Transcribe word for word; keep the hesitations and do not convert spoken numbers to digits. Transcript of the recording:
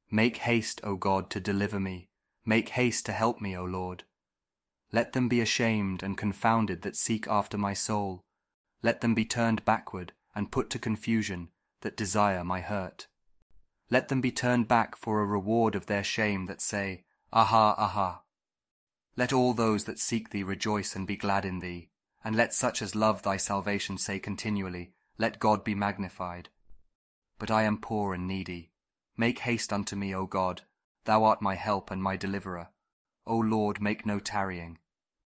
Make haste, O God, to deliver me. Make haste to help me, O Lord. Let them be ashamed and confounded that seek after my soul. Let them be turned backward and put to confusion that desire my hurt. Let them be turned back for a reward of their shame that say, Aha, aha. Let all those that seek thee rejoice and be glad in thee, and let such as love thy salvation say continually, Let God be magnified. But I am poor and needy. Make haste unto me, O God. Thou art my help and my deliverer. O Lord, make no tarrying.